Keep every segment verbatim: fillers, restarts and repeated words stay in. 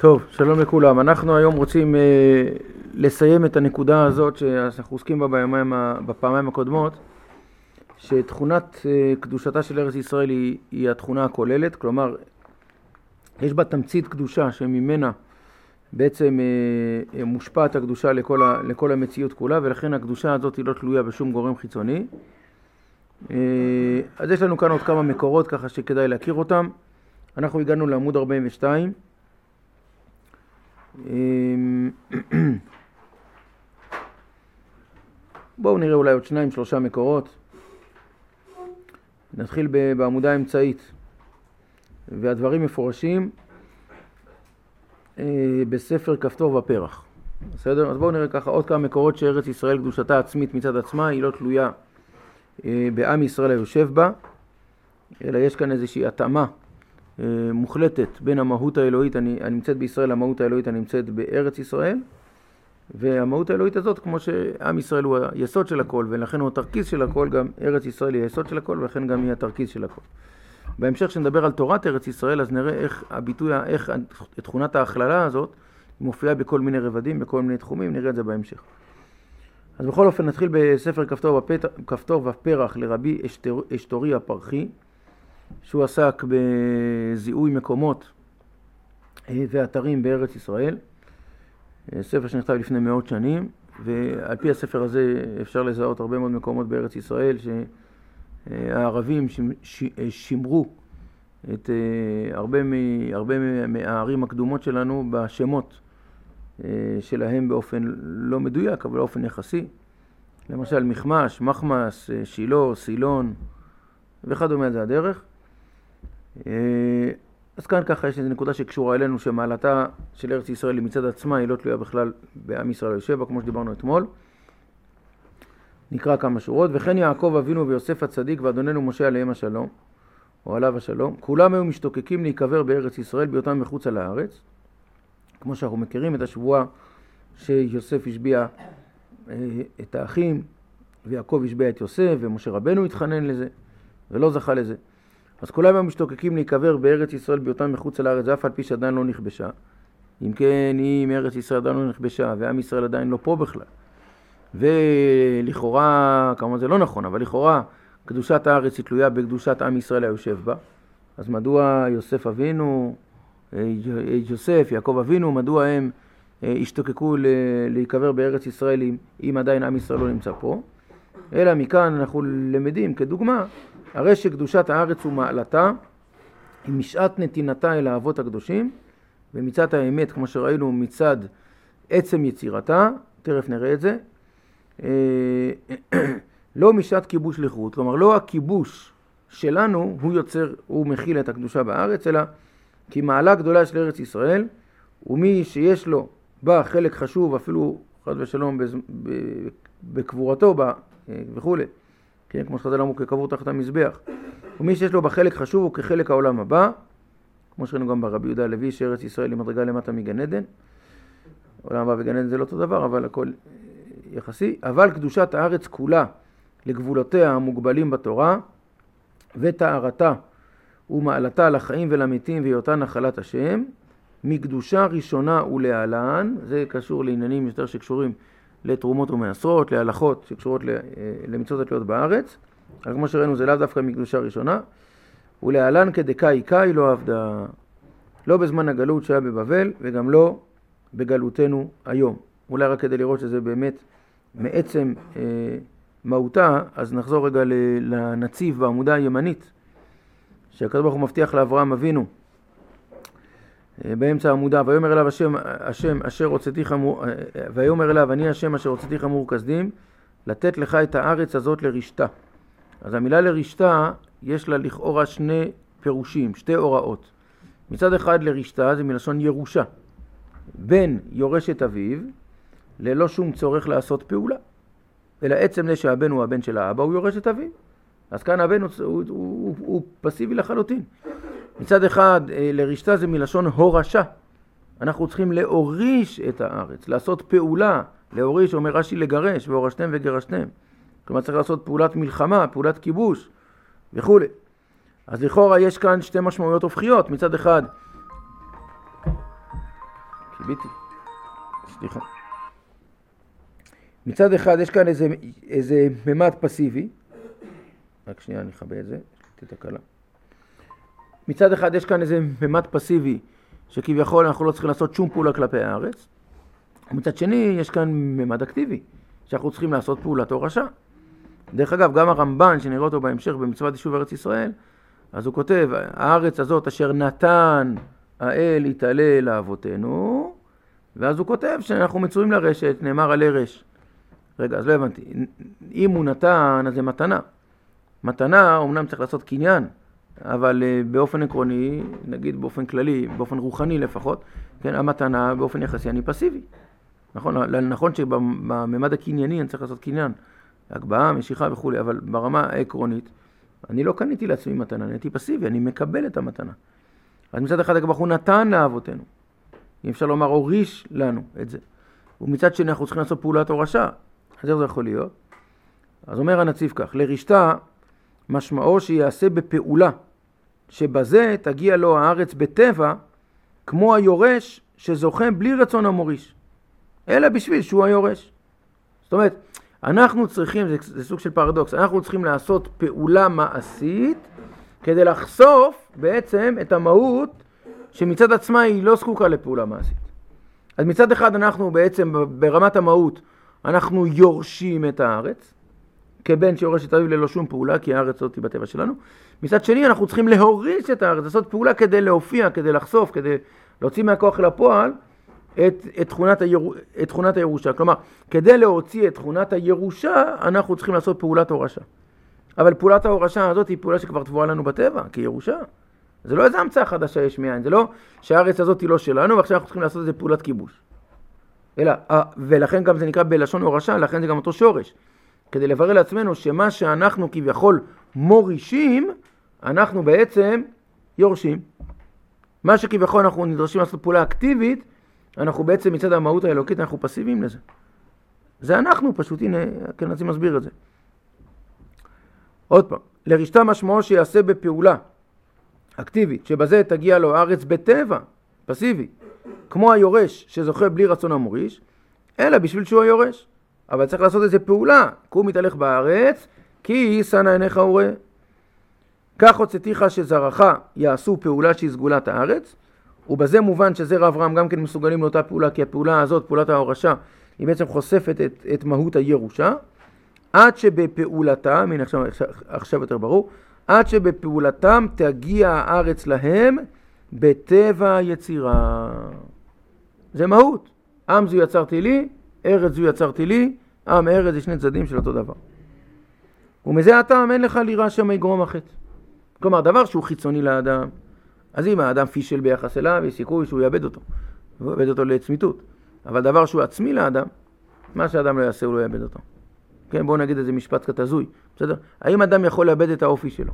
טוב, שלום לכולם. אנחנו היום רוצים אה, לסיים את הנקודה הזאת שאנחנו עוסקים בה בימים, בפעמיים הקודמות, שתכונת אה, קדושתה של ארץ ישראל היא, היא התכונה הכוללת, כלומר יש בה תמצית קדושה שממנה בעצם אה, אה, מושפעת הקדושה לכל, ה, לכל המציאות כולה, ולכן הקדושה הזאת היא לא תלויה בשום גורם חיצוני. אה, אז יש לנו כאן עוד כמה מקורות ככה שכדאי להכיר אותם. אנחנו הגענו לעמוד ארבעים ושתיים. בואו נראה אולי עוד שניים שלושה מקורות. נתחיל בעמודה האמצעית, והדברים מפורשים בספר כפתור ופרח. בסדר? אז בואו נראה ככה עוד כמה מקורות שארץ ישראל קדושתה עצמית מצד עצמה, היא לא תלויה בעם ישראל היושב בה, אלא יש כאן איזושהי התאמה מוחלטת בין המהות האלוהית הנמצאת בישראל, המהות האלוהית הנמצאת בארץ ישראל, והמהות האלוהית הזאת, כמו שעם ישראל הוא היסוד של הכל, ולכן הוא התרכיז של הכל, גם ארץ ישראל היא היסוד של הכל, ולכן גם היא התרכיז של הכל. בהמשך שנדבר על תורת ארץ ישראל, אז נראה איך הביטוי, איך תכונת ההכללה הזאת מופיעה בכל מיני רבדים, בכל מיני תחומים, נראה את זה בהמשך. אז בכל אופן נתחיל בספר כפתור, בפת... כפתור ופרח לרבי אשתור... אשתורי הפרחי, שהוא עסק בזיהוי מקומות ואתרים בארץ ישראל, ספר שנכתב לפני מאות שנים, ועל פי הספר הזה אפשר לזהות הרבה מאוד מקומות בארץ ישראל שהערבים שימרו את הרבה, הרבה מהערים הקדומות שלנו בשמות שלהם באופן לא מדויק, אבל באופן יחסי. למשל מחמש, מחמס, שילה, סילון וכדומה, זה הדרך. אז כאן ככה יש איזו נקודה שקשורה אלינו, שמעלתה של ארץ ישראל מצד עצמה היא לא תלויה בכלל בעם ישראל היושב בה, כמו שדיברנו אתמול. נקרא כמה שורות. וכן יעקב אבינו ויוסף הצדיק ואדוננו משה עליהם השלום, או עליו השלום, כולם היו משתוקקים להיקבר בארץ ישראל בהיותם מחוץ על הארץ, כמו שאנחנו מכירים את השבועה שיוסף השביע את האחים ויעקב השביע את יוסף, ומשה רבנו התחנן לזה ולא זכה לזה. אז כולם היו משתוקקים להיקבר בארץ ישראל בהיותם מחוץ על הארץ, אף על פי שעדיין לא נכבשה. אם כן, אם ארץ ישראל עדיין לא נכבשה ועם ישראל עדיין לא פה בכלל, ולכאורה, כמובן זה לא נכון, אבל לכאורה קדושת הארץ היא תלויה בקדושת עם ישראל היושב בה, אז מדוע יוסף אבינו, יוסף, יעקב אבינו, מדוע הם השתוקקו להיקבר בארץ ישראל אם עדיין עם ישראל לא נמצא פה? אלא מכאן אנחנו למדים כדוגמה, הרי שקדושת הארץ ומעלתה היא משעת נתינתה אל האבות הקדושים, ומצד האמת, כמו שראינו, מצד עצם יצירתה, תכף נראה את זה, לא משעת כיבוש לכרות, כלומר לא הכיבוש שלנו הוא יוצר, הוא מכיל את הקדושה בארץ, אלא כי מעלה גדולה של ארץ ישראל, ומי שיש לו בה חלק חשוב, אפילו חד ושלום בקבורתו בה וכו', כן, כמו שחז"ל אמרו, כקבור תחת המזבח. ומי שיש לו בחלק חשוב הוא כחלק העולם הבא, כמו שראינו גם ברבי יהודה הלוי, שארץ ישראל היא מדרגה למטה מגן עדן. העולם הבא וגן עדן זה לא אותו דבר, אבל הכל יחסי. אבל קדושת הארץ כולה לגבולותיה המוגבלים בתורה, וטהרתה ומעלתה לחיים ולמתים והיותה נחלת השם, מקדושה ראשונה ולהלן, זה קשור לעניינים יותר שקשורים לתרומות ומעשרות, להלכות שקשורות למצוות התלויות בארץ, אבל כמו שראינו זה לאו דווקא מקדושה ראשונה, ולהלן כדקאי קאי לא עבדה, לא בזמן הגלות שהיה בבבל וגם לא בגלותנו היום. אולי רק כדי לראות שזה באמת מעצם אה, מהותה, אז נחזור רגע לנציב בעמודה הימנית, שהקדוש ברוך הוא מבטיח לאברהם אבינו, באמצע העמודה, ויאמר אליו השם, השם אשר הוצאתיך מור, ויאמר אליו אני השם אשר הוצאתיך מור כסדים, לתת לך את הארץ הזאת לרשתה. אז המילה לרשתה יש לה לכאורה שני פירושים, שתי הוראות. מצד אחד לרשתה זה מלשון ירושה, בן יורש את אביו ללא שום צורך לעשות פעולה, אלא עצם זה שהבן הוא הבן של האבא, הוא יורש את אביו. אז כאן הבן הוא, הוא, הוא, הוא פסיבי לחלוטין. מצד אחד, לרשתה זה מלשון הורשה. אנחנו צריכים להוריש את הארץ, לעשות פעולה. להוריש, אומר רש"י, לגרש, והורשתם וגרשתם. כלומר, צריך לעשות פעולת מלחמה, פעולת כיבוש וכו'. אז לכאורה יש כאן שתי משמעויות הופכיות. מצד אחד, ביטי. סליחה. מצד אחד יש כאן איזה, איזה ממד פסיבי. רק שנייה, אני אחבא את זה. תתקלה. מצד אחד יש כאן איזה ממד פסיבי, שכביכול אנחנו לא צריכים לעשות שום פעולה כלפי הארץ. ומצד שני יש כאן ממד אקטיבי, שאנחנו צריכים לעשות פעולת הורשה. דרך אגב, גם הרמב"ן, שנראה אותו בהמשך במצוות יישוב ארץ ישראל, אז הוא כותב, הארץ הזאת אשר נתן האל יתעלה לאבותינו, ואז הוא כותב שאנחנו מצויים לרשת, נאמר על הרש. רגע, אז לא הבנתי. אם הוא נתן, אז זה מתנה. מתנה, אומנם צריך לעשות קניין, אבל באופן עקרוני, נגיד באופן כללי, באופן רוחני לפחות, כן, המתנה באופן יחסי אני פסיבי. נכון, נכון שבממד הקנייני אני צריך לעשות קניין, הגבהה, משיכה וכו', אבל ברמה העקרונית, אני לא קניתי לעצמי מתנה, אני הייתי פסיבי, אני מקבל את המתנה. אז מצד אחד הקדוש ברוך הוא נתן לאבותינו, אם אפשר לומר הוריש לנו את זה, ומצד שני אנחנו צריכים לעשות פעולת הורשה, אז איך זה יכול להיות? אז אומר הנציב כך, לרשתה משמעו שיעשה בפעולה, שבזה תגיע לו הארץ בטבע, כמו היורש שזוכה בלי רצון המוריש, אלא בשביל שהוא היורש. זאת אומרת, אנחנו צריכים, זה, זה סוג של פרדוקס, אנחנו צריכים לעשות פעולה מעשית, כדי לחשוף בעצם את המהות שמצד עצמה היא לא זקוקה לפעולה מעשית. אז מצד אחד אנחנו בעצם ברמת המהות, אנחנו יורשים את הארץ, כבן שיורש את האביב ללא שום פעולה, כי הארץ זאת היא בטבע שלנו. מצד שני אנחנו צריכים להוריש את הארץ, לעשות פעולה כדי להופיע, כדי לחשוף, כדי להוציא מהכוח אל הפועל את, את, תכונת היר... את תכונת הירושה. כלומר, כדי להוציא את תכונת הירושה, אנחנו צריכים לעשות פעולת הורשה. אבל פעולת ההורשה הזאת היא פעולה שכבר תבואה לנו בטבע, כירושה. זה לא איזה המצאה חדשה יש מאין, זה לא שהארץ הזאת היא לא שלנו, ועכשיו אנחנו צריכים לעשות איזה פעולת כיבוש. אלא, ולכן גם זה נקרא בלשון הורשה, לכן זה גם אותו שורש. כדי לברר לעצמנו שמה שאנחנו כביכול מורישים, אנחנו בעצם יורשים. מה שכביכול אנחנו נדרשים לעשות פעולה אקטיבית, אנחנו בעצם מצד המהות האלוקית, אנחנו פסיביים לזה. זה אנחנו פשוט, הנה, כן, אני מסביר את זה. עוד פעם, לרשתה משמעו שיעשה בפעולה אקטיבית, שבזה תגיע לו הארץ בטבע, פסיבי, כמו היורש שזוכה בלי רצון המוריש, אלא בשביל שהוא היורש. אבל צריך לעשות איזה פעולה, קום מתהלך בארץ, כי שנא עיניך וראה. כך הוצאתיך שזרעך יעשו פעולה שהיא סגולת הארץ, ובזה מובן שזרע אברהם גם כן מסוגלים לאותה פעולה, כי הפעולה הזאת, פעולת ההורשה, היא בעצם חושפת את, את מהות הירושה, עד שבפעולתם, הנה עכשיו, עכשיו יותר ברור, עד שבפעולתם תגיע הארץ להם בטבע יצירה. זה מהות. עם זו יצרתי לי, ארץ זו יצרתי לי, עם ארץ זה שני צדדים של אותו דבר. ומזה הטעם אין לך ליראה שמא יגרום החטא. כלומר, דבר שהוא חיצוני לאדם, אז אם האדם פישל ביחס אליו, יש סיכוי שהוא יאבד אותו, הוא יאבד אותו לצמיתות. אבל דבר שהוא עצמי לאדם, מה שהאדם לא יעשה הוא לא יאבד אותו. כן, בואו נגיד איזה משפט כתזוי, בסדר? האם אדם יכול לאבד את האופי שלו?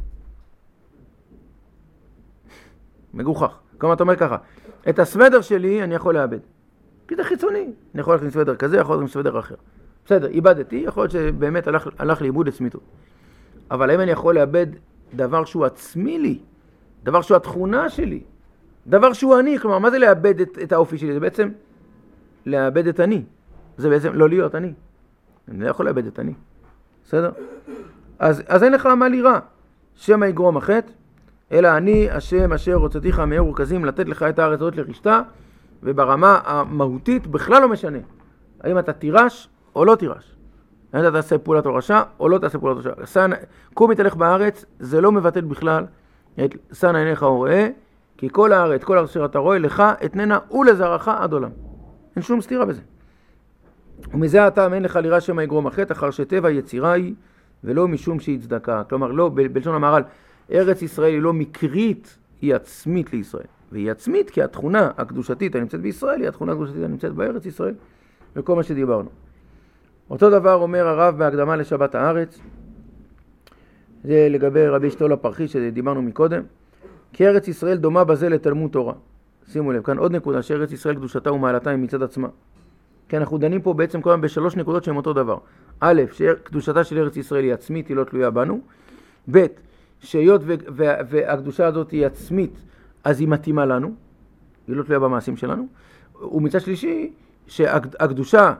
מגוחך. כלומר, אתה אומר ככה, את הסוודר שלי אני יכול לאבד. כי זה חיצוני. אני יכול להכניס סוודר כזה, יכול להכניס סוודר אחר. בסדר, איבדתי, יכול להיות שבאמת הלך, הלך לאיבוד לצמיתות. אבל האם אני יכול לאבד דבר שהוא עצמי לי? דבר שהוא התכונה שלי? דבר שהוא אני? כלומר, מה זה לאבד את, את האופי שלי? זה בעצם לאבד את אני. זה בעצם לא להיות אני. אני לא יכול לאבד את אני. בסדר? אז, אז אין לך מה לירא. שמא יגרום החטא, אלא אני השם אשר הוצאתיך מאור וכזים לתת לך את הארץ הזאת לרשתה, וברמה המהותית בכלל לא משנה. האם אתה תירש או לא תירש. האם אתה תעשה פעולת הורשה או לא תעשה פעולת הורשה. קום מתהלך בארץ, זה לא מבטל בכלל את שנא עיניך וראה, כי כל הארץ, כל הארץ אשר אתה רואה לך, אתננה ולזרעך עד עולם. אין שום סתירה בזה. ומזה הטעם אין לך ליראה שמא יגרום החטא, אחר שטבע יצירה היא, ולא משום שהיא צדקה. כלומר, לא, בלשון המהר"ל, ארץ ישראל היא לא מקרית, היא עצמית לישראל. והיא עצמית כי התכונה הקדושתית הנמצאת בישראל היא התכונה הקדושתית הנמצאת בארץ ישראל, וכל מה שדיברנו. אותו דבר אומר הרב בהקדמה לשבת הארץ, זה לגבי רבי שטול הפרחי שדיברנו מקודם, כי ארץ ישראל דומה בזה לתלמוד תורה. שימו לב, כאן עוד נקודה, שארץ ישראל קדושתה ומעלתה היא מצד עצמה. כי אנחנו דנים פה בעצם כל הזמן בשלוש נקודות שהן אותו דבר. א', שקדושתה של ארץ ישראל היא עצמית, היא לא תלויה בנו. ב', שהיות והקדושה הזאת היא עצמית, אז היא מתאימה לנו, היא לא תלויה במעשים שלנו. ומצד שלישי, שהקדושה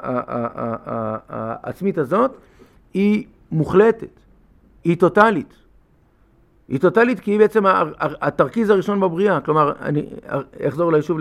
העצמית הזאת היא מוחלטת, היא טוטלית. היא טוטלית כי היא בעצם התרכיז הראשון בבריאה, כלומר, אני אחזור ליישוב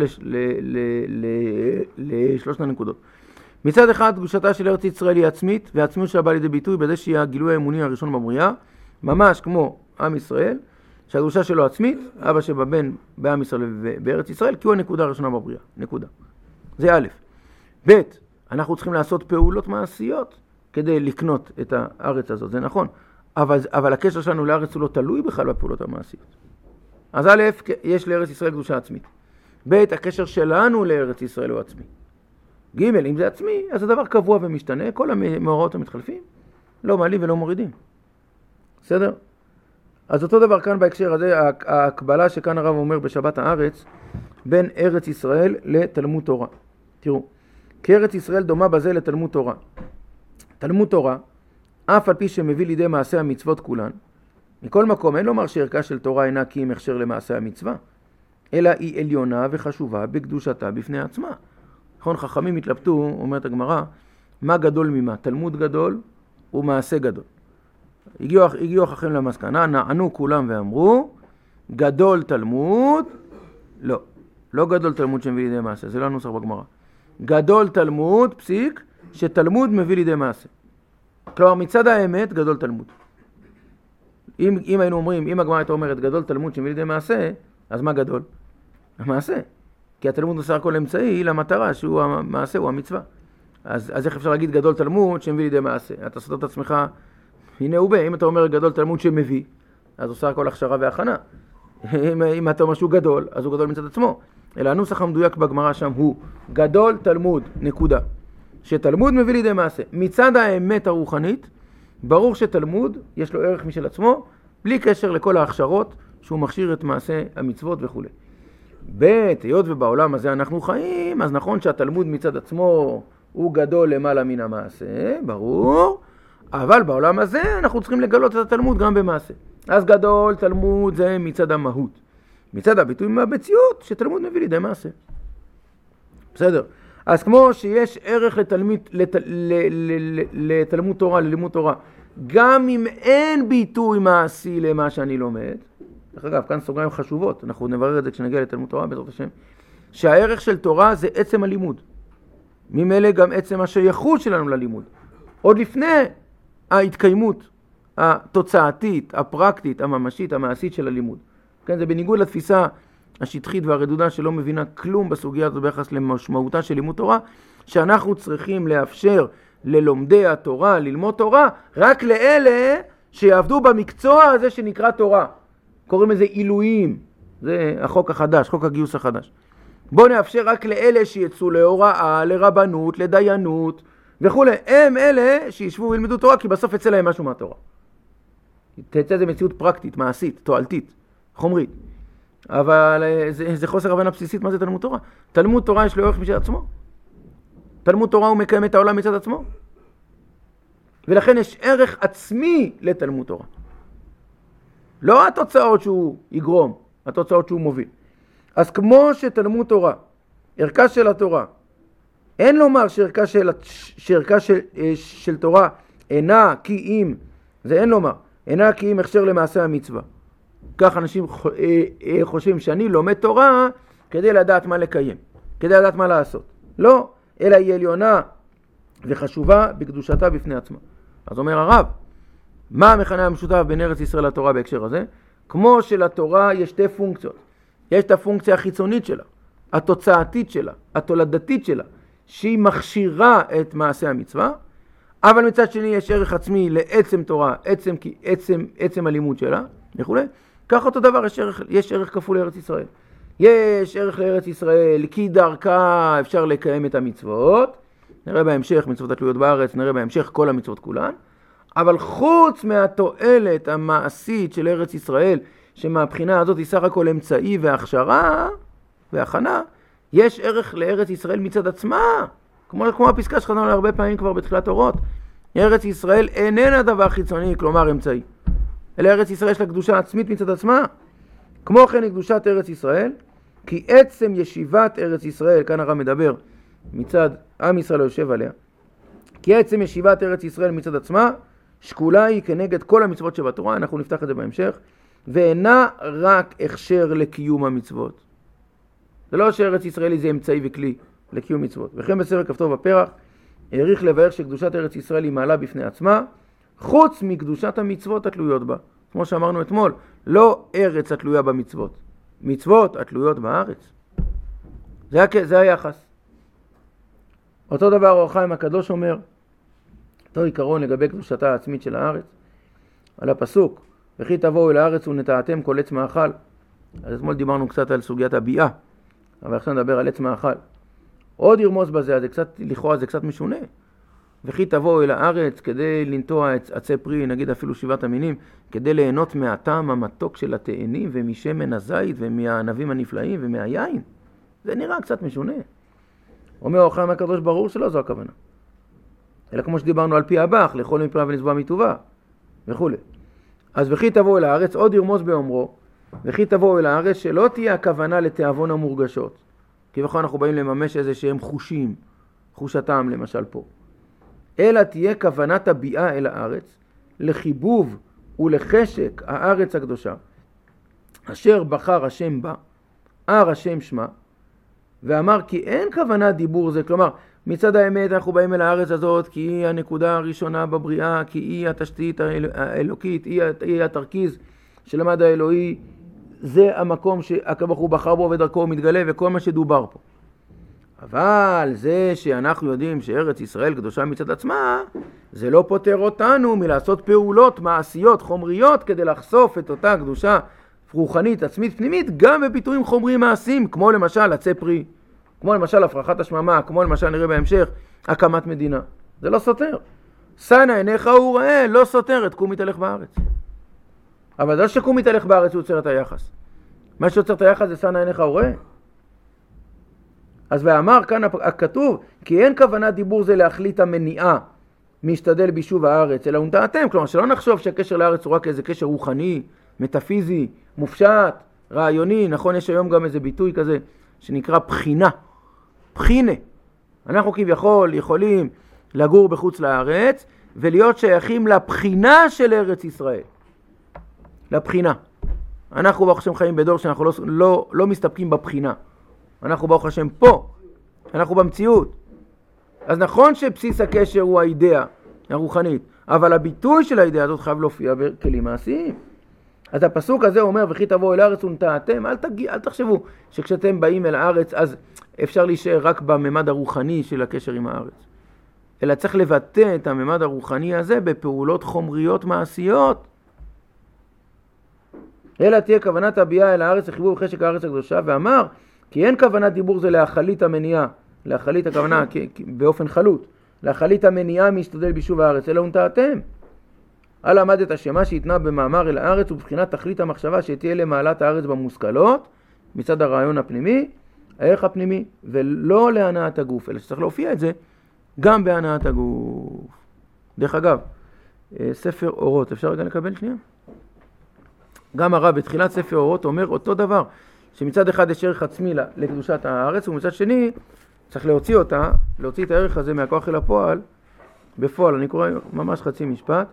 לשלושת הנקודות. מצד אחד, קדושתה של ארץ ישראל היא עצמית, והעצמיות שלה באה לידי ביטוי בזה שהיא הגילוי האמוני הראשון בבריאה, ממש כמו עם ישראל, שהקדושה שלו עצמית, אבא שבבן בעם ישראל ובארץ ישראל, כי הוא הנקודה הראשונה בבריאה, נקודה. זה א', ב', אנחנו צריכים לעשות פעולות מעשיות כדי לקנות את הארץ הזאת, זה נכון, אבל, אבל הקשר שלנו לארץ הוא לא תלוי בכלל בפעולות המעשיות. אז א', יש לארץ ישראל קדושה עצמית. ב', הקשר שלנו לארץ ישראל הוא עצמי. ג', אם זה עצמי, אז זה דבר קבוע ומשתנה, כל המאורעות המתחלפים, לא מעלים ולא מורידים. בסדר? אז אותו דבר כאן בהקשר הזה, ההקבלה שכאן הרב אומר בשבת הארץ, בין ארץ ישראל לתלמוד תורה. תראו, כי ארץ ישראל דומה בזה לתלמוד תורה. תלמוד תורה, אף על פי שמביא לידי מעשה המצוות כולן, מכל מקום אין לומר שערכה של תורה אינה כי אם הכשר למעשה המצווה, אלא היא עליונה וחשובה בקדושתה בפני עצמה. נכון, חכמים התלבטו, אומרת הגמרא, מה גדול ממה? תלמוד גדול ומעשה גדול. הגיעו, הגיעו החכמים למסקנה, נענו כולם ואמרו, גדול תלמוד, לא, לא גדול תלמוד שמביא לידי מעשה, זה לא הנוסח בגמרא. גדול תלמוד, פסיק, שתלמוד מביא לידי מעשה. כלומר, מצד האמת, גדול תלמוד. אם, אם היינו אומרים, אם הגמרא הייתה אומרת, גדול תלמוד שמביא לידי מעשה, אז מה גדול? המעשה. כי התלמוד נוסח כל אמצעי למטרה, שהוא המעשה, הוא המצווה. אז, אז איך אפשר להגיד גדול תלמוד שמביא לידי מעשה? אתה סותר את עצמך, הנה הוא בא, אם אתה אומר גדול תלמוד שמביא, אז עושה הכל הכשרה והכנה. אם, אם אתה אומר שהוא גדול, אז הוא גדול מצד עצמו. אלא הנוסח המדויק בגמרא שם הוא גדול תלמוד, נקודה. שתלמוד מביא לידי מעשה. מצד האמת הרוחנית, ברור שתלמוד יש לו ערך משל עצמו, בלי קשר לכל ההכשרות שהוא מכשיר את מעשה המצוות וכו'. ב' היות ובעולם הזה אנחנו חיים, אז נכון שהתלמוד מצד עצמו הוא גדול למעלה מן המעשה, ברור, אבל בעולם הזה אנחנו צריכים לגלות את התלמוד גם במעשה. אז גדול תלמוד זה מצד המהות. מצד הביטוי מהבציאות שתלמוד מביא לידי מעשה. בסדר. אז כמו שיש ערך לתלמיד, לת, ל, ל, ל, לתלמוד תורה, ללימוד תורה, גם אם אין ביטוי מעשי למה שאני לומד, דרך אגב, כאן סוגריים חשובות, אנחנו נברר את זה כשנגיע לתלמוד תורה, בעזרת השם, שהערך של תורה זה עצם הלימוד. ממילא גם עצם השייכות שלנו ללימוד. עוד לפני ההתקיימות התוצאתית, הפרקטית, הממשית, המעשית של הלימוד. כן, זה בניגוד לתפיסה השטחית והרדודה שלא מבינה כלום בסוגיה הזאת ביחס למשמעותה של לימוד תורה, שאנחנו צריכים לאפשר ללומדי התורה, ללמוד תורה, רק לאלה שיעבדו במקצוע הזה שנקרא תורה. קוראים לזה עילויים, זה החוק החדש, חוק הגיוס החדש. בואו נאפשר רק לאלה שיצאו להוראה, לרבנות, לדיינות וכו'. הם אלה שישבו וילמדו תורה, כי בסוף יצא להם משהו מהתורה. תצא זה מציאות פרקטית, מעשית, תועלתית, חומרית. אבל זה, זה חוסר הבנה בסיסית מה זה תלמוד תורה. תלמוד תורה יש לו ערך משל עצמו. תלמוד תורה הוא מקיים את העולם מצד עצמו. ולכן יש ערך עצמי לתלמוד תורה. לא התוצאות שהוא יגרום, התוצאות שהוא מוביל. אז כמו שתלמוד תורה, ערכה של התורה, אין לומר שערכה של, שערכה של, של תורה אינה כי אם, זה אין לומר, אינה כי אם הכשר למעשה המצווה. כך אנשים חושבים שאני לומד תורה כדי לדעת מה לקיים, כדי לדעת מה לעשות. לא, אלא היא עליונה וחשובה בקדושתה בפני עצמה. אז אומר הרב, מה המכנה המשותף בין ארץ ישראל לתורה בהקשר הזה? כמו שלתורה יש שתי פונקציות. יש את הפונקציה החיצונית שלה, התוצאתית שלה, התולדתית שלה, שהיא מכשירה את מעשה המצווה, אבל מצד שני יש ערך עצמי לעצם תורה, עצם, עצם, עצם הלימוד שלה, וכו'. כך אותו דבר, יש ערך, יש ערך כפול לארץ ישראל. יש ערך לארץ ישראל, כי דרכה אפשר לקיים את המצוות, נראה בהמשך מצוות התלויות בארץ, נראה בהמשך כל המצוות כולן, אבל חוץ מהתועלת המעשית של ארץ ישראל, שמהבחינה הזאת היא סך הכל אמצעי והכשרה והכנה, יש ערך לארץ ישראל מצד עצמה, כמו, כמו הפסקה שחזרנו הרבה פעמים כבר בתחילת אורות. ארץ ישראל איננה דבר חיצוני, כלומר אמצעי, אלא ארץ ישראל יש לה קדושה עצמית מצד עצמה. כמו כן קדושת ארץ ישראל כי עצם ישיבת ארץ ישראל, כאן הרב מדבר מצד עם ישראל היושב עליה, כי עצם ישיבת ארץ ישראל מצד עצמה, שקולה היא כנגד כל המצוות שבתורה, אנחנו נפתח את זה בהמשך, ואינה רק הכשר לקיום המצוות. זה לא שארץ ישראל היא זה אמצעי וכלי לקיום מצוות. וכן בספר כפתור בפרח, העריך לבאר שקדושת ארץ ישראל היא מעלה בפני עצמה, חוץ מקדושת המצוות התלויות בה. כמו שאמרנו אתמול, לא ארץ התלויה במצוות, מצוות התלויות בארץ. זה, זה היחס. אותו דבר אור החיים הקדוש אומר, אותו עיקרון לגבי קדושתה העצמית של הארץ, על הפסוק, וכי תבואו אל הארץ ונטעתם כל עץ מאכל. אז אתמול דיברנו קצת על סוגיית הביאה, אבל עכשיו נדבר על עץ מאכל. עוד ירמוז בזה, זה קצת, לכאורה זה קצת משונה. וכי תבואו אל הארץ כדי לנטוע עצי פרי, נגיד אפילו שבעת המינים, כדי ליהנות מהטעם המתוק של התאנים ומשמן הזית ומהענבים הנפלאים ומהיין. זה נראה קצת משונה. אומר אור החיים הקדוש ברור שלא זו הכוונה. אלא כמו שדיברנו על פי הבח, לאכול מפרה ולשבוע מטובה וכו'. אז וכי תבואו אל הארץ, עוד ירמוז באומרו, וכי תבואו אל הארץ שלא תהיה הכוונה לתיאבון המורגשות. כי בכלל אנחנו באים לממש איזה שהם חושים, חוש הטעם למשל פה. אלא תהיה כוונת הביאה אל הארץ, לחיבוב ולחשק הארץ הקדושה, אשר בחר השם בה, הר השם שמה, ואמר כי אין כוונה דיבור זה, כלומר, מצד האמת אנחנו באים אל הארץ הזאת כי היא הנקודה הראשונה בבריאה, כי היא התשתית האל... האלוקית, היא, היא התרכיז של המד האלוהי, זה המקום שהקדוש הוא בחר בו ודרכו הוא מתגלה וכל מה שדובר פה. אבל זה שאנחנו יודעים שארץ ישראל קדושה מצד עצמה, זה לא פותר אותנו מלעשות פעולות מעשיות, חומריות, כדי לחשוף את אותה קדושה רוחנית, עצמית, פנימית, גם בביטויים חומריים מעשיים, כמו למשל עצי פרי, כמו למשל הפרחת השממה, כמו למשל נראה בהמשך, הקמת מדינה. זה לא סותר. שא נא עיניך וראה, לא סותר את קום מתהלך בארץ. אבל זה שקום מתהלך בארץ הוא יוצר את היחס. מה שיוצר את היחס זה שא נא עיניך וראה. אז ואמר כאן הכתוב, כי אין כוונה דיבור זה להחליט המניעה משתדל בישוב הארץ, אלא ונטעתם, כלומר שלא נחשוב שהקשר לארץ הוא רק איזה קשר רוחני, מטאפיזי, מופשט, רעיוני, נכון יש היום גם איזה ביטוי כזה שנקרא בחינה, בחינה. אנחנו כביכול יכולים לגור בחוץ לארץ ולהיות שייכים לבחינה של ארץ ישראל, לבחינה. אנחנו ברוך השם חיים בדור שאנחנו לא, לא, לא מסתפקים בבחינה. אנחנו ברוך השם פה, אנחנו במציאות. אז נכון שבסיס הקשר הוא האידאה הרוחנית, אבל הביטוי של האידאה הזאת חייב להופיע בכלים מעשיים. אז הפסוק הזה אומר, וכי תבואו אל הארץ ונטעתם, אל, תג... אל תחשבו שכשאתם באים אל הארץ, אז אפשר להישאר רק בממד הרוחני של הקשר עם הארץ. אלא צריך לבטא את הממד הרוחני הזה בפעולות חומריות מעשיות. אלא תהיה כוונת הביאה אל הארץ לחיבור וחשק הארץ הקדושה, ואמר, כי אין כוונת דיבור זה להחלית המניעה, להחלית הכוונה באופן חלוט, להחלית המניעה משתדל בישוב הארץ, אלא ונטעתם. על עמד את השמה שהתנה במאמר אל הארץ ובבחינת תכלית המחשבה שתהיה למעלת הארץ במושכלות, מצד הרעיון הפנימי, הערך הפנימי, ולא להנעת הגוף, אלא שצריך להופיע את זה גם בהנעת הגוף. דרך אגב, ספר אורות, אפשר רגע לקבל שנייה? גם הרב בתחילת ספר אורות אומר אותו דבר, שמצד אחד יש ערך עצמי לקדושת הארץ, ומצד שני צריך להוציא אותה, להוציא את הערך הזה מהכוח אל הפועל, בפועל. אני קורא ממש חצי משפט.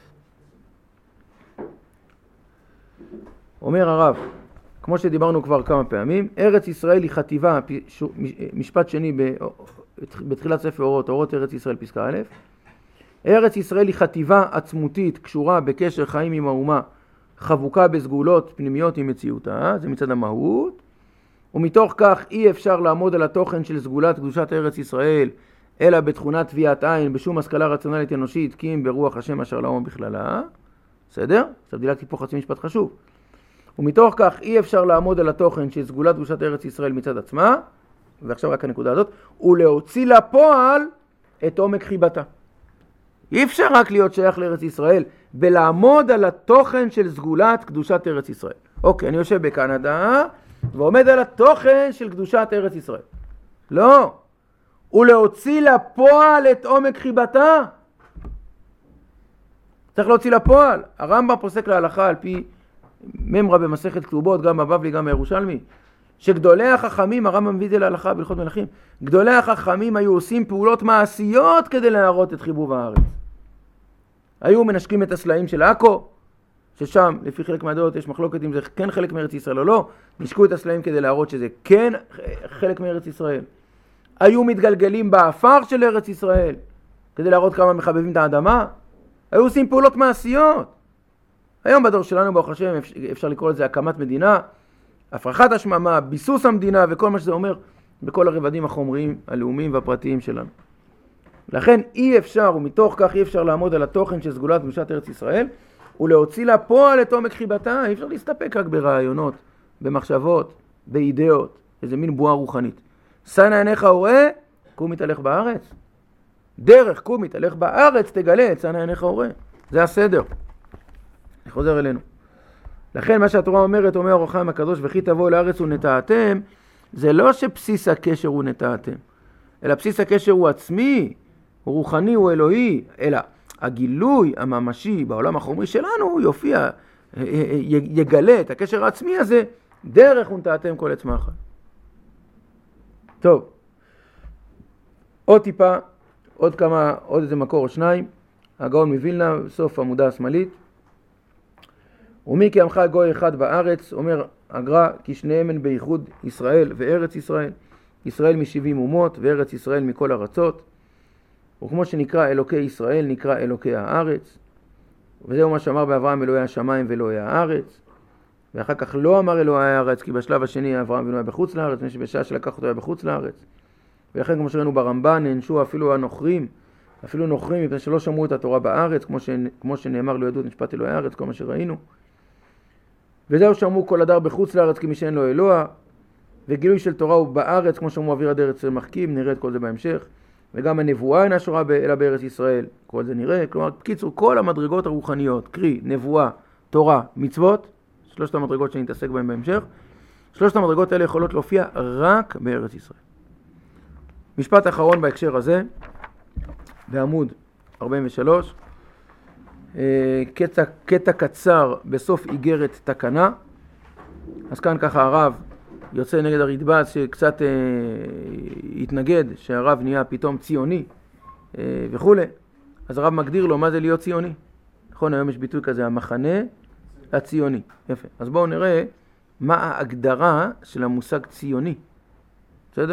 אומר הרב, כמו שדיברנו כבר כמה פעמים, ארץ ישראל היא חטיבה, משפט שני בתחילת ספר אורות, אורות ארץ ישראל פסקה א', ארץ ישראל היא חטיבה עצמותית, קשורה בקשר חיים עם האומה, חבוקה בסגולות פנימיות עם מציאותה, זה מצד המהות, ומתוך כך אי אפשר לעמוד על התוכן של סגולת קדושת ארץ ישראל, אלא בתכונת תביעת עין, בשום השכלה רציונלית אנושית, כי אם ברוח השם אשר לאום בכללה. בסדר? עכשיו דילגתי פה חצי משפט חשוב. ומתוך כך אי אפשר לעמוד על התוכן של סגולת קדושת ארץ ישראל מצד עצמה, ועכשיו רק הנקודה הזאת, ולהוציא לפועל את עומק חיבתה. אי אפשר רק להיות שייך לארץ ישראל, ולעמוד על התוכן של סגולת קדושת ארץ ישראל. אוקיי, אני יושב בקנדה, ועומד על התוכן של קדושת ארץ ישראל. לא. ולהוציא לפועל את עומק חיבתה. צריך להוציא לפועל. הרמב"ם פוסק להלכה על פי ממרה במסכת כתובות, גם בבבלי, גם בירושלמי, שגדולי החכמים, הרמב"ם מביא את זה להלכה בהלכות מלכים, גדולי החכמים היו עושים פעולות מעשיות כדי להראות את חיבוב הארץ. היו מנשקים את הסלעים של עכו, ששם לפי חלק מהדעות יש מחלוקת אם זה כן חלק מארץ ישראל או לא, נשקו את הסלעים כדי להראות שזה כן חלק מארץ ישראל. היו מתגלגלים באפר של ארץ ישראל כדי להראות כמה מחבבים את האדמה. היו עושים פעולות מעשיות. היום בדור שלנו ברוך השם אפשר לקרוא לזה הקמת מדינה, הפרחת השממה, ביסוס המדינה וכל מה שזה אומר בכל הרבדים החומריים הלאומיים והפרטיים שלנו. לכן אי אפשר, ומתוך כך אי אפשר לעמוד על התוכן של סגולת קדושת ארץ ישראל ולהוציא לפועל את עומק חיבתה. אי אפשר להסתפק רק ברעיונות, במחשבות, באידאות, איזה מין בועה רוחנית. שא נא עיניך וראה, קום התהלך בארץ. דרך קום התהלך בארץ תגלה את שא נא עיניך וראה. זה הסדר. אני חוזר אלינו. לכן מה שהתורה אומרת, אומר אור החיים הקדוש, וכי תבואו לארץ ונטעתם, זה לא שבסיס הקשר הוא נטעתם, אלא בסיס הקשר הוא עצמי, הוא רוחני, הוא אלוהי, אלא הגילוי הממשי בעולם החומרי שלנו יופיע, יגלה את הקשר העצמי הזה, דרך ונטעתם כל עץ מאכל. טוב, עוד טיפה, עוד כמה, עוד איזה מקור או שניים, הגאון מווילנה, סוף עמודה השמאלית. ומי כי עמך גוי אחד בארץ, אומר הגר"א, כי שניהם הן בייחוד ישראל וארץ ישראל, ישראל משבעים אומות וארץ ישראל מכל ארצות, וכמו שנקרא אלוקי ישראל נקרא אלוקי הארץ, וזהו מה שאמר באברהם אלוהי השמיים ואלוהי הארץ, ואחר כך לא אמר אלוהי הארץ, כי בשלב השני אברהם אבינו היה בחוץ לארץ, בשעה שלקח אותו היה בחוץ לארץ, ולכן כמו שראינו ברמב"ן נענשו אפילו הנוכרים, אפילו נוכרים מפני שלא שמעו את התורה בארץ, כמו, ש... כמו שנאמר לו עדות משפט אלוהי הארץ, כל מה שראינו. וזהו שאמרו כל הדר בחוץ לארץ כי מי שאין לו אלוה, וגילוי של תורה הוא בארץ, כמו שאמרו אוויר עד ארץ מחכים, נראה את כל זה בהמשך. וגם הנבואה אינה שורה אלא בארץ ישראל, כל זה נראה. כלומר, בקיצור, כל המדרגות הרוחניות, קרי, נבואה, תורה, מצוות, שלושת המדרגות שנתעסק בהן בהמשך, שלושת המדרגות האלה יכולות להופיע רק בארץ ישראל. משפט אחרון בהקשר הזה, בעמוד ארבעים ושלוש, קטע, קטע קצר בסוף איגרת תקנה. אז כאן ככה הרב יוצא נגד הרדב"ז שקצת אה, התנגד, שהרב נהיה פתאום ציוני אה, וכו'. אז הרב מגדיר לו מה זה להיות ציוני. נכון, היום יש ביטוי כזה, המחנה הציוני. יפה. אז בואו נראה מה ההגדרה של המושג ציוני. בסדר?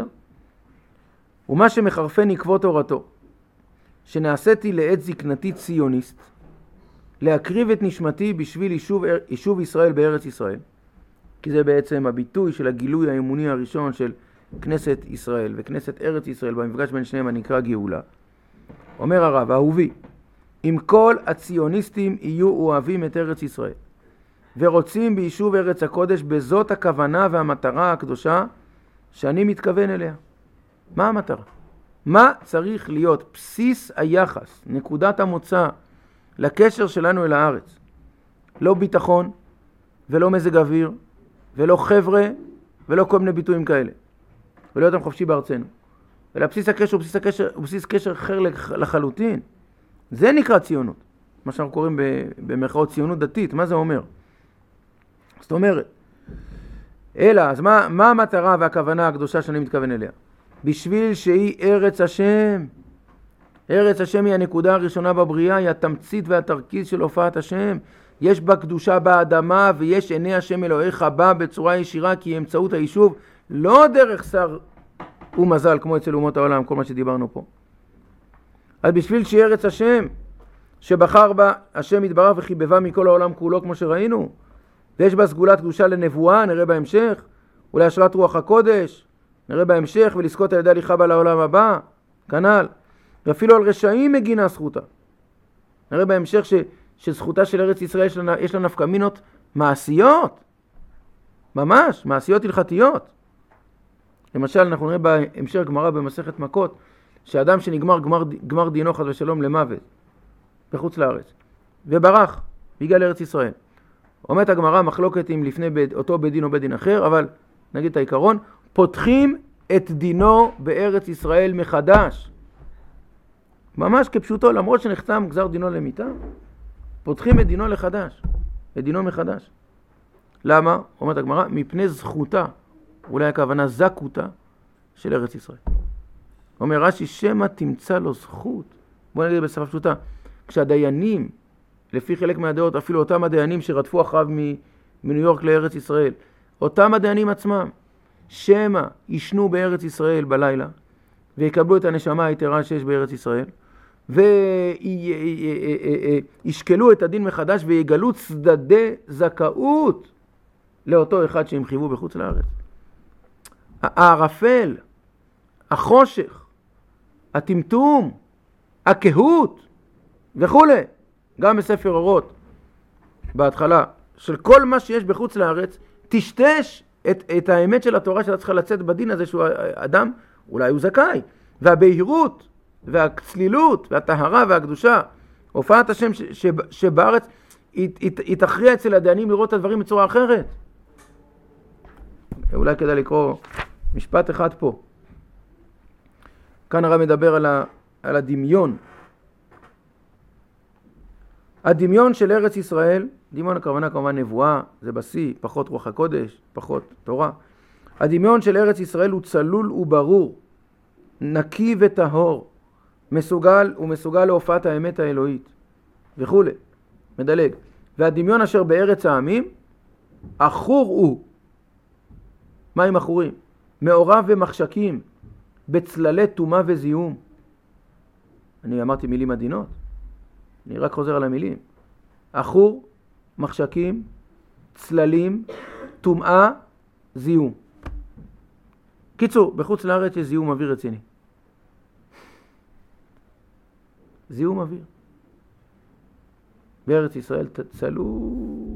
ומה שמחרפן עקבות תורתו, שנעשיתי לעת זקנתי ציוניסט, להקריב את נשמתי בשביל יישוב, יישוב ישראל בארץ ישראל. כי זה בעצם הביטוי של הגילוי האמוני הראשון של כנסת ישראל וכנסת ארץ ישראל, במפגש בין שניהם הנקרא גאולה. אומר הרב, אהובי, אם כל הציוניסטים יהיו אוהבים את ארץ ישראל, ורוצים ביישוב ארץ הקודש, בזאת הכוונה והמטרה הקדושה שאני מתכוון אליה. מה המטרה? מה צריך להיות בסיס היחס, נקודת המוצא, לקשר שלנו אל הארץ? לא ביטחון, ולא מזג אוויר, ולא חבר'ה, ולא כל מיני ביטויים כאלה. ולא אותם חופשי בארצנו. אלא בסיס הקשר הוא בסיס, הקשר, הוא בסיס קשר אחר לחלוטין. זה נקרא ציונות. מה שאנחנו קוראים במרכאות ציונות דתית. מה זה אומר? זאת אומרת, אלא, אז מה, מה המטרה והכוונה הקדושה שאני מתכוון אליה? בשביל שהיא ארץ השם. ארץ השם היא הנקודה הראשונה בבריאה, היא התמצית והתרכיז של הופעת השם. יש בה קדושה באדמה, ויש עיני השם אלוהיך בה בצורה ישירה, כי אמצעות היישוב, לא דרך שר ומזל, כמו אצל אומות העולם, כל מה שדיברנו פה. אז בשביל שהיא ארץ השם, שבחר בה השם יתברך וחיבבה מכל העולם כולו, כמו שראינו, ויש בה סגולת קדושה לנבואה, נראה בהמשך, ולהשראת רוח הקודש, נראה בהמשך, ולזכות על ידי הליכה בה לעולם הבא, כנ"ל. ואפילו על רשעים מגינה זכותה. נראה בהמשך ש, שזכותה של ארץ ישראל יש לה, יש לה נפקא מינות מעשיות. ממש, מעשיות הלכתיות. למשל, אנחנו נראה בהמשך גמרא במסכת מכות, שאדם שנגמר גמר, גמר דינו חס ושלום למוות, בחוץ לארץ, וברח, והגיע לארץ ישראל. אומרת הגמרא מחלוקת אם לפני בד, אותו בית דין או בית דין אחר, אבל נגיד את העיקרון, פותחים את דינו בארץ ישראל מחדש. ממש כפשוטו, למרות שנחתם גזר דינו למיתה, פותחים את דינו לחדש, את דינו מחדש. למה? אומרת הגמרא, מפני זכותה אולי הכוונה זכותה של ארץ ישראל. אומר רש"י, שמא תמצא לו זכות. בוא נגיד בשפה פשוטה, כשהדיינים, לפי חלק מהדעות, אפילו אותם הדיינים שרדפו אחריו מניו יורק לארץ ישראל, אותם הדיינים עצמם, שמא ישנו בארץ ישראל בלילה, ויקבלו את הנשמה היתרה שיש בארץ ישראל, וישקלו את הדין מחדש ויגלו צדדי זכאות לאותו אחד שהם חייבו בחוץ לארץ. הערפל, החושך, הטמטום, הכהות וכו', גם בספר אורות בהתחלה, של כל מה שיש בחוץ לארץ, תשתש את, את האמת של התורה שאתה צריכה לצאת בדין הזה שהוא אדם, אולי הוא זכאי, והבהירות והצלילות והטהרה והקדושה, הופעת השם ש, ש, שבארץ, היא, היא, היא תכריע אצל הדיינים לראות את הדברים בצורה אחרת. אולי כדאי לקרוא משפט אחד פה. כאן הרב מדבר על, ה, על הדמיון. הדמיון של ארץ ישראל, דמיון הכוונה כמובן נבואה, זה בסי, פחות רוח הקודש, פחות תורה. הדמיון של ארץ ישראל הוא צלול וברור, נקי וטהור, מסוגל ומסוגל להופעת האמת האלוהית וכו'. מדלג. והדמיון אשר בארץ העמים, אחור הוא. מה עם אחורים? מעורב ומחשקים, בצללי תומה וזיהום. אני אמרתי מילים עדינות. אני רק חוזר על המילים. אחור, מחשקים, צללים, תומעה, זיהום. קיצור, בחוץ לארץ יש זיהום אוויר רציני. זיהום אוויר. בארץ ישראל תצלו.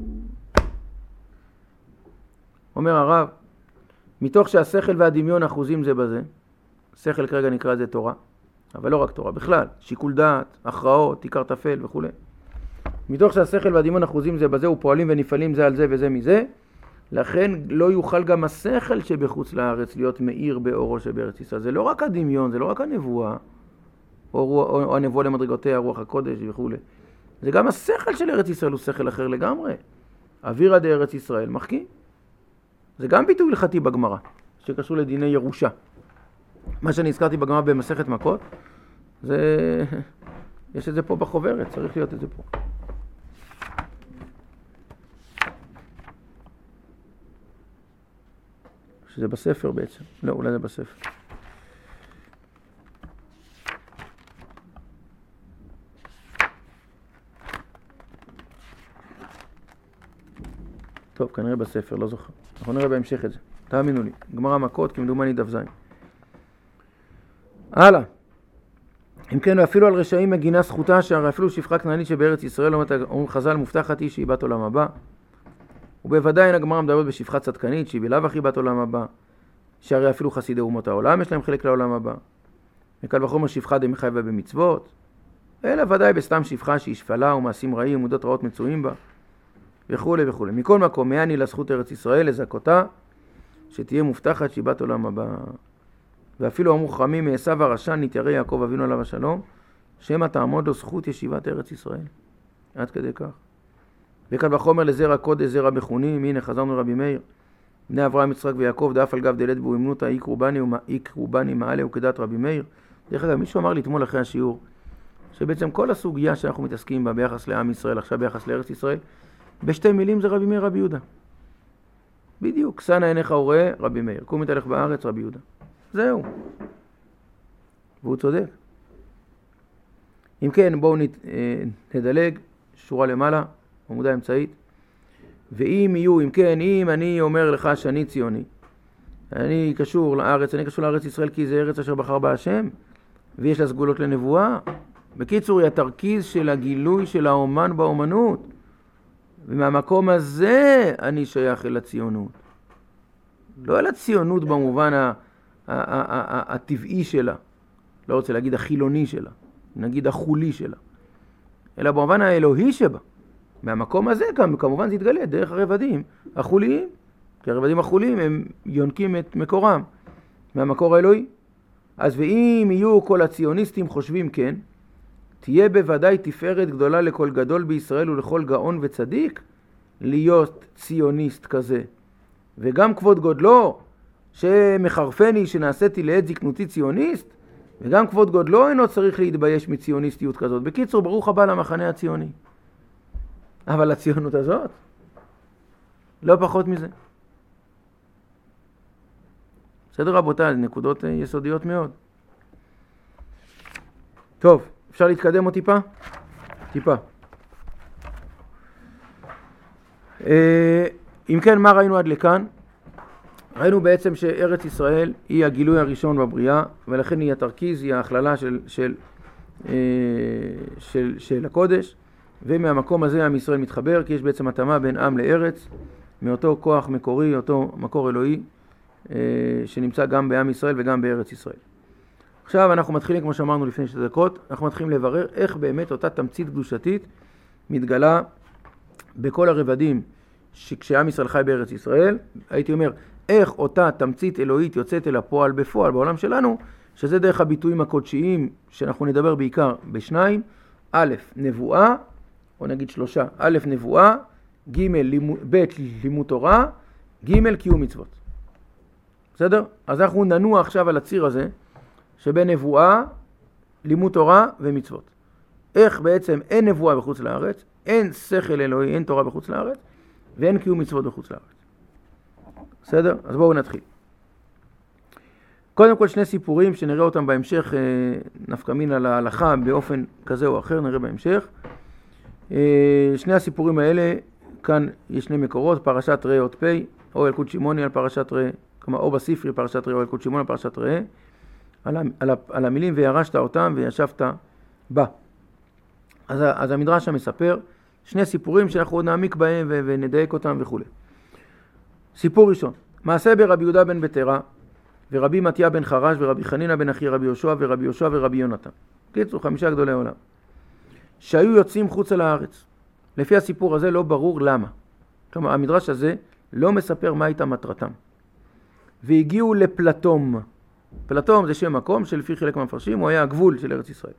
אומר הרב, מתוך שהשכל והדמיון אחוזים זה בזה, שכל כרגע נקרא זה תורה, אבל לא רק תורה, בכלל, שיקול דעת, הכרעות, עיקר תפל וכו'. מתוך שהשכל והדמיון אחוזים זה בזה, ופועלים ונפעלים זה על זה וזה מזה, לכן לא יוכל גם השכל שבחוץ לארץ להיות מאיר באורו שבארץ ישראל. זה לא רק הדמיון, זה לא רק הנבואה, או, או, או הנבואה למדרגותיה, רוח הקודש וכו'. זה גם השכל של ארץ ישראל הוא שכל אחר לגמרי. אווירא דארץ ישראל מחכים. זה גם ביטוי הלכתי בגמרא, שקשור לדיני ירושה. מה שאני הזכרתי בגמרא במסכת מכות, זה... יש את זה פה בחוברת, צריך להיות את זה פה. שזה בספר בעצם. לא, אולי זה בספר. טוב, כנראה בספר, לא זוכר. אנחנו נראה בהמשך את זה. תאמינו לי. גמרא מכות, כמדומני דף זין. הלאה. אם כן, אפילו על רשעים מגינה זכותה, שהרי אפילו שפחה כנענית שבארץ ישראל, אומרים חז"ל, מובטחת היא שהיא בת עולם הבא. ובוודאי אין הגמרא מדברת בשפחה צדקנית, שהיא בלאו הכי בת עולם הבא. שהרי אפילו חסידי אומות העולם יש להם חלק לעולם הבא. מקל וחומר שפחה דמחייבה במצוות. אלא ודאי בסתם שפחה שהיא שפלה ומעשים רעים ומודות רעות מצויים בה. וכו' וכו'. מכל מקום, מעני לזכות ארץ ישראל לזכותה, שתהיה מובטחת שהיא בת עולם הבא. ואפילו אמרו חכמים מעשיו הרשע נתיירא יעקב אבינו עליו השלום, שמא תעמוד לו זכות ישיבת ארץ ישראל. עד כדי כך. וקל וחומר לזרע קודש זרע בחונים, הנה חזרנו רבי מאיר, בני אברהם יצחק ויעקב דאף על גב דלת בו אמנותא איקרו בני ואיקרו בני מעלה וכדת רבי מאיר. דרך אגב, מישהו אמר לי אתמול אחרי השיעור, שבעצם כל הסוגיה שאנחנו מתעסקים בה ביחס לעם ישראל, עכשיו ביחס לארץ ישראל, בשתי מילים זה רבי מאיר רבי יהודה. בדיוק, שנה עיניך וראה רבי מאיר, קום מתהלך בארץ רבי יהודה. זהו. והוא צודק. אם כן, בואו נדלג, שורה למעלה, עמודה אמצעית. ואם יהיו, אם כן, אם אני אומר לך שאני ציוני, אני קשור לארץ, אני קשור לארץ ישראל כי זה ארץ אשר בחר בה השם, ויש לה סגולות לנבואה. בקיצור, היא התרכיז של הגילוי של האומן באומנות. ומהמקום הזה אני שייך אל הציונות. לא אל הציונות במובן הטבעי שלה, לא רוצה להגיד החילוני שלה, נגיד החולי שלה, אלא במובן האלוהי שבה. מהמקום הזה כמובן זה יתגלה דרך הרבדים החוליים, כי הרבדים החוליים הם יונקים את מקורם מהמקור האלוהי. אז ואם יהיו כל הציוניסטים חושבים כן, תהיה בוודאי תפארת גדולה לכל גדול בישראל ולכל גאון וצדיק להיות ציוניסט כזה, וגם כבוד גודלו שמחרפני שנעשיתי לעת זקנותי ציוניסט, וגם כבוד גודלו אינו צריך להתבייש מציוניסטיות כזאת. בקיצור, ברוך הבא למחנה הציוני. אבל הציונות הזאת, לא פחות מזה. בסדר רבותיי, נקודות יסודיות מאוד. טוב, אפשר להתקדם עוד טיפה? טיפה. אם כן, מה ראינו עד לכאן? ראינו בעצם שארץ ישראל היא הגילוי הראשון בבריאה, ולכן היא התרכיז, היא ההכללה של, של, של, של הקודש, ומהמקום הזה עם ישראל מתחבר, כי יש בעצם התאמה בין עם לארץ, מאותו כוח מקורי, אותו מקור אלוהי, שנמצא גם בעם ישראל וגם בארץ ישראל. עכשיו אנחנו מתחילים, כמו שאמרנו לפני שתי דקות, אנחנו מתחילים לברר איך באמת אותה תמצית קדושתית מתגלה בכל הרבדים שכשעם ישראל חי בארץ ישראל. הייתי אומר, איך אותה תמצית אלוהית יוצאת אל הפועל בפועל בעולם שלנו, שזה דרך הביטויים הקודשיים שאנחנו נדבר בעיקר בשניים. א', נבואה, או נגיד שלושה, א', נבואה, ג', ב', לימוד תורה, ג', קיום מצוות. בסדר? אז אנחנו ננוע עכשיו על הציר הזה, שבין נבואה, לימוד תורה ומצוות. איך בעצם אין נבואה בחוץ לארץ, אין שכל אלוהי, אין תורה בחוץ לארץ, ואין קיום מצוות בחוץ לארץ. בסדר? אז בואו נתחיל. קודם כל שני סיפורים שנראה אותם בהמשך, נפקא מינה להלכה באופן כזה או אחר, נראה בהמשך. שני הסיפורים האלה, כאן יש שני מקורות, פרשת ראה אות פי, או אלקוט שמעוני על פרשת ראה, כלומר או בספרי פרשת ראה או אלקוט שמעוני על פרשת ראה, על, על, על המילים וירשת אותם וישבת בה. אז, אז המדרש המספר שני סיפורים שאנחנו עוד נעמיק בהם ו, ונדייק אותם וכו'. סיפור ראשון, מעשה ברבי יהודה בן בתרה ורבי מתיה בן חרש ורבי חנינא בן אחי רבי יהושע ורבי יהושע ורבי יונתן. קיצור, חמישה גדולי עולם. שהיו יוצאים חוצה לארץ. לפי הסיפור הזה לא ברור למה. כלומר, המדרש הזה לא מספר מה הייתה מטרתם. והגיעו לפלטום. פלטום זה שם מקום שלפי חלק מהמפרשים הוא היה הגבול של ארץ ישראל.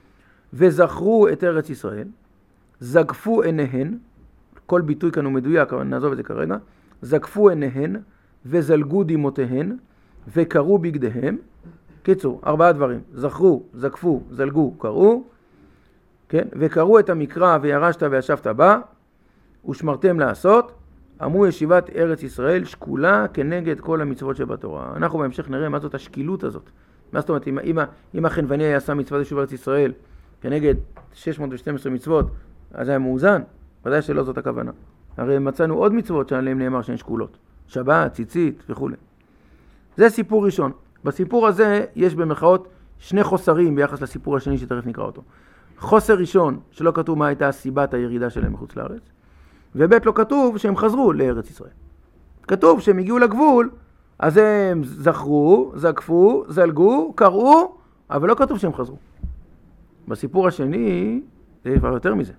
וזכרו את ארץ ישראל, זגפו עיניהן, כל ביטוי כאן הוא מדויק, אבל נעזוב את זה כרגע, זגפו עיניהן וזלגו דמעותיהן וקראו בגדיהם. קיצור, ארבעה דברים, זכרו, זגפו, זלגו, קראו, כן? וקראו את המקרא וירשת וישבת בה, ושמרתם לעשות, אמרו ישיבת ארץ ישראל שקולה כנגד כל המצוות שבתורה. אנחנו בהמשך נראה מה זאת השקילות הזאת. מה זאת אומרת, אם, אם, אם החנווני היה שם מצוות ישיבת ארץ ישראל כנגד שש מאות ושתים עשרה מצוות, אז היה מאוזן. ודאי שלא זאת הכוונה. הרי מצאנו עוד מצוות שעליהם נאמר שהן שקולות. שבת, ציצית וכו'. זה סיפור ראשון. בסיפור הזה יש במרכאות שני חוסרים ביחס לסיפור השני שתכף נקרא אותו. חוסר ראשון, שלא כתוב מה הייתה סיבת הירידה שלהם מחוץ לארץ, ובית לא כתוב שהם חזרו לארץ ישראל. כתוב שהם הגיעו לגבול, אז הם זכרו, זקפו, זלגו, קראו, אבל לא כתוב שהם חזרו. בסיפור השני, זה כבר יותר מזה.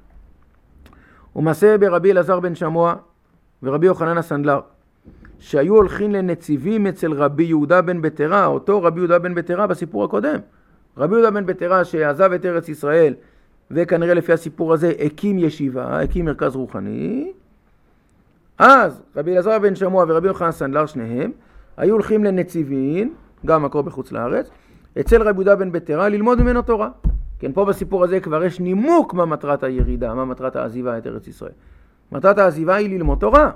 ומעשה ברבי אלעזר בן שמוע ורבי יוחנן הסנדלר, שהיו הולכים לנציבים אצל רבי יהודה בן בתרה, אותו רבי יהודה בן בתרה בסיפור הקודם. רבי יהודה בן בתרה שעזב את ארץ ישראל, וכנראה לפי הסיפור הזה הקים ישיבה, הקים מרכז רוחני. אז רבי אלעזר בן שמוע ורבי יוחנן הסנדלר שניהם, היו הולכים לנציבים, גם מקור בחוץ לארץ, אצל רבי יהודה בן בתרה ללמוד ממנו תורה. כן, פה בסיפור הזה כבר יש נימוק מה מטרת הירידה, מה מטרת העזיבה את ארץ ישראל. מטרת העזיבה היא ללמוד תורה.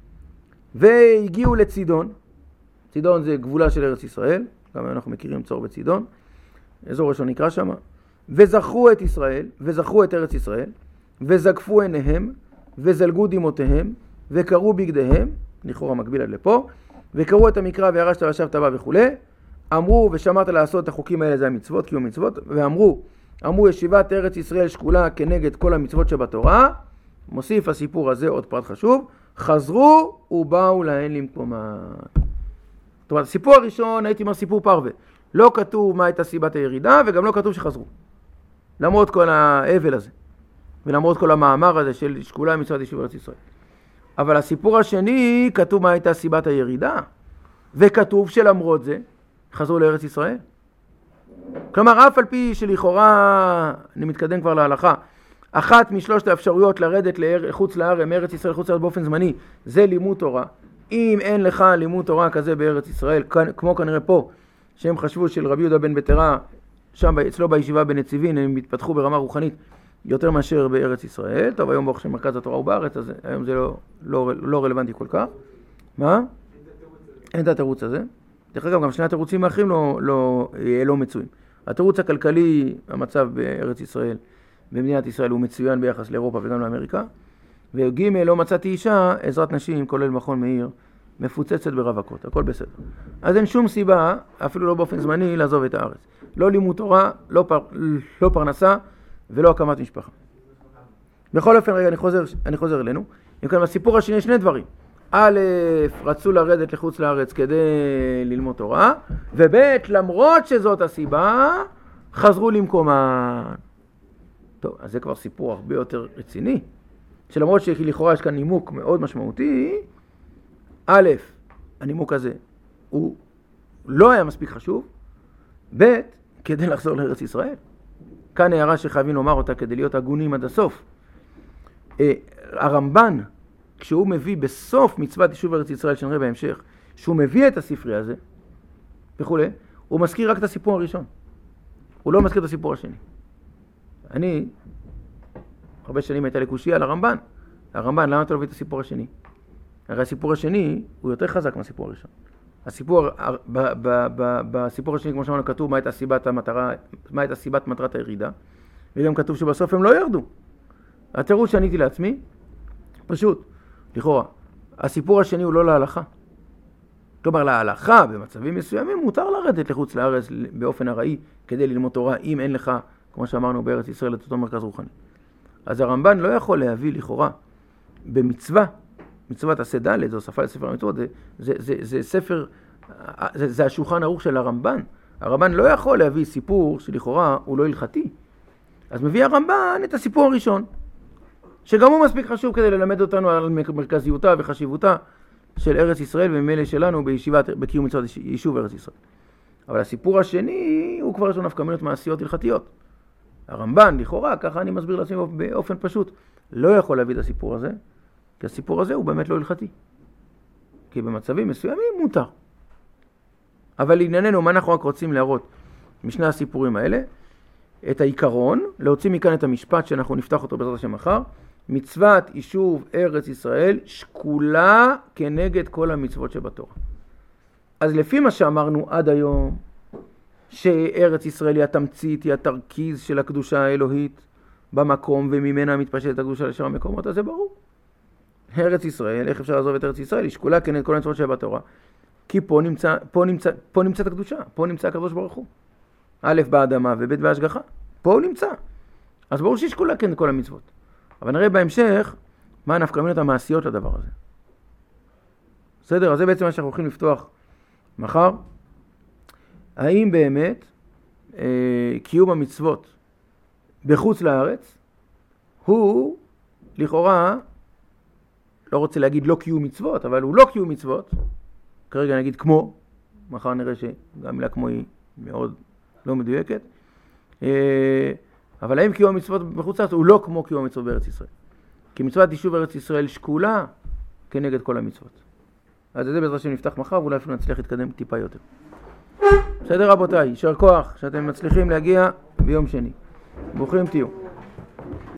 והגיעו לצידון, צידון זה גבולה של ארץ ישראל, גם אנחנו מכירים צור בצידון, אזור ראשון נקרא שם, וזכרו את ישראל, וזכרו את ארץ ישראל, וזגפו עיניהם, וזלגו דמעותיהם, וקראו בגדיהם, לכאורה מקביל עד לפה, וקראו את המקרא וירשת וישבת בה וכו'. אמרו ושמרת לעשות את החוקים האלה, זה המצוות, קיום מצוות, ואמרו, אמרו ישיבת ארץ ישראל שקולה כנגד כל המצוות שבתורה. מוסיף הסיפור הזה עוד פרט חשוב, חזרו ובאו להן למקומה. זאת אומרת, הסיפור הראשון הייתי אומר סיפור פרווה. לא כתוב מה הייתה סיבת הירידה, וגם לא כתוב שחזרו. למרות כל האבל הזה, ולמרות כל המאמר הזה של שקולה מצוות ישיבת ארץ ישראל. אבל הסיפור השני כתוב מה הייתה סיבת הירידה, וכתוב שלמרות זה חזרו לארץ ישראל. כלומר, אף על פי שלכאורה, אני מתקדם כבר להלכה, אחת משלושת האפשרויות לרדת לחוץ לארץ, מארץ ישראל חוץ לארץ באופן זמני, זה לימוד תורה. אם אין לך לימוד תורה כזה בארץ ישראל, כמו כנראה פה, שהם חשבו של רבי יהודה בן בתרה, שם אצלו בישיבה בנציבין, הם התפתחו ברמה רוחנית יותר מאשר בארץ ישראל. טוב, היום ברוך שמרכז התורה הוא בארץ, אז היום זה לא, לא, לא רלוונטי כל כך. מה? אין את התירוץ הזה. דרך אגב, גם שני התירוצים האחרים לא, לא, לא מצויים. התירוץ הכלכלי, המצב בארץ ישראל, במדינת ישראל, הוא מצוין ביחס לאירופה וגם לאמריקה. וג' לא מצאתי אישה, עזרת נשים, כולל מכון מאיר, מפוצצת ברווקות, הכל בסדר. אז אין שום סיבה, אפילו לא באופן זמני, לעזוב את הארץ. לא לימוד תורה, לא, פר, לא פרנסה ולא הקמת משפחה. בכל אופן, רגע, אני חוזר, אני חוזר אלינו. אם כאן בסיפור השני יש שני דברים. א', רצו לרדת לחוץ לארץ כדי ללמוד תורה, וב', למרות שזאת הסיבה, חזרו למקומן. טוב, אז זה כבר סיפור הרבה יותר רציני. שלמרות שלכאורה יש כאן נימוק מאוד משמעותי, א', הנימוק הזה הוא לא היה מספיק חשוב, ב', כדי לחזור לארץ ישראל. כאן הערה שחייבים לומר אותה כדי להיות הגונים עד הסוף. הרמב"ן, כשהוא מביא בסוף מצוות יישוב ארץ ישראל שנראה בהמשך, שהוא מביא את הספרי הזה וכו', הוא מזכיר רק את הסיפור הראשון. הוא לא מזכיר את הסיפור השני. אני, הרבה שנים הייתה לקושיה על הרמב"ן. הרמב"ן, למה אתה לא מביא את הסיפור השני? הרי הסיפור השני הוא יותר חזק מהסיפור הראשון. הסיפור, ב, ב, ב, בסיפור השני, כמו שאמרנו, כתוב מה הייתה סיבת המטרה, מה הייתה סיבת מטרת הירידה, וגם כתוב שבסוף הם לא ירדו. התירוץ שעניתי לעצמי, פשוט, לכאורה, הסיפור השני הוא לא להלכה. כלומר, להלכה, במצבים מסוימים, מותר לרדת לחוץ לארץ באופן הראי, כדי ללמוד תורה, אם אין לך, כמו שאמרנו, בארץ ישראל, את אותו מרכז רוחני. אז הרמב"ן לא יכול להביא לכאורה במצווה, מצוות עשה ד', זו שפה לספר המצוות, זה, זה, זה, זה ספר, זה, זה השולחן ערוך של הרמב"ן. הרמב"ן לא יכול להביא סיפור שלכאורה הוא לא הלכתי. אז מביא הרמב"ן את הסיפור הראשון, שגם הוא מספיק חשוב כדי ללמד אותנו על מרכזיותה וחשיבותה של ארץ ישראל וממילא שלנו בישיבת, בקיום מצוות יישוב ארץ ישראל. אבל הסיפור השני הוא כבר יש לו נפקא מינות מעשיות הלכתיות. הרמב"ן, לכאורה, ככה אני מסביר לעצמי באופן פשוט, לא יכול להביא את הסיפור הזה, כי הסיפור הזה הוא באמת לא הלכתי. כי במצבים מסוימים מותר. אבל לענייננו, מה אנחנו רק רוצים להראות משני הסיפורים האלה? את העיקרון, להוציא מכאן את המשפט שאנחנו נפתח אותו בעזרת השם מחר, מצוות יישוב ארץ ישראל שקולה כנגד כל המצוות שבתורה. אז לפי מה שאמרנו עד היום, שארץ ישראל היא התמצית, היא התרכיז של הקדושה האלוהית במקום, וממנה מתפשטת הקדושה לשאר המקומות, אז זה ברור. ארץ ישראל, איך אפשר לעזוב את ארץ ישראל? היא שקולה כנגד כל המצוות שבתורה. כי פה נמצא, פה נמצא, פה נמצאת הקדושה, פה נמצא הקדוש ברוך הוא. א' באדמה וב' בהשגחה. פה הוא נמצא. אז ברור שהיא שקולה כנגד כל המצוות. אבל נראה בהמשך מה הנפקא מינות המעשיות לדבר הזה. בסדר? אז זה בעצם מה שאנחנו הולכים לפתוח מחר. האם באמת אה, קיום המצוות בחוץ לארץ הוא לכאורה, לא רוצה להגיד לא קיום מצוות, אבל הוא לא קיום מצוות, כרגע נגיד כמו, מחר נראה שגם מילה כמו היא מאוד לא מדויקת, אה, אבל האם קיום המצוות בחוץ לארץ הוא לא כמו קיום המצוות בארץ ישראל? כי מצוות יישוב ארץ ישראל שקולה כנגד כל המצוות. אז זה בעזרת שנפתח מחר, ואולי אפילו נצליח להתקדם טיפה יותר. בסדר רבותיי, יישר כוח שאתם מצליחים להגיע ביום שני. ברוכים תהיו.